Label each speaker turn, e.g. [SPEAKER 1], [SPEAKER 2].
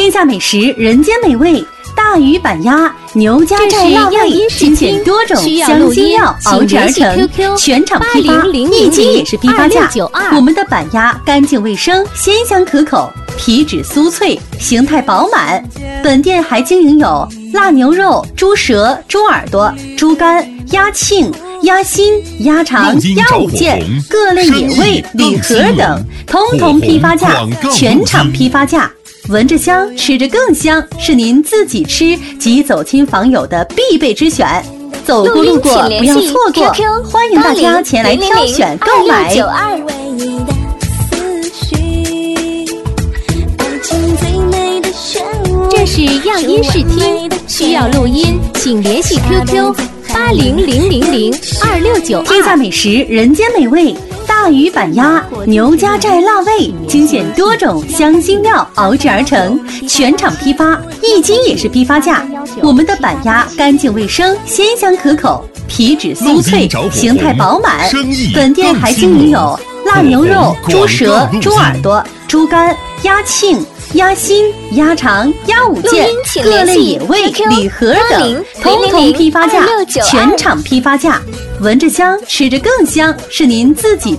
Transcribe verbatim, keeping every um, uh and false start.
[SPEAKER 1] 天下美食，人间美味，大鱼板鸭、牛家寨辣味，精选多种香辛料熬制而成，全场批发，一斤也是批发价。我们的板鸭干净卫生，鲜香可口，皮质酥脆，形态饱满。本店还经营有腊牛肉、猪舌、猪耳朵、猪肝、鸭庆、鸭心、鸭肠、鸭五件，各类野味、礼盒等，通通批发价，全场批发价。闻着香，吃着更香，是您自己吃及走亲访友的必备之选。走过路过不要错过，欢迎大家前来挑选购买。
[SPEAKER 2] 这是样音视听，需要录音请联系 Q Q 八零零零零二六九二。
[SPEAKER 1] 天下美食，人间美味，大鱼板鸭、牛家寨辣味，精选多种香辛料熬制而成，全场批发，一斤也是批发价。我们的板鸭干净卫生，鲜香可口，皮质酥脆，形态饱满。本店还经营有腊牛肉、猪舌、猪耳朵、猪肝、鸭庆、鸭心、鸭肠、鸭五件，各类野味、礼盒等，通通批发价，全场批发价。闻着香，吃着更香，是您自己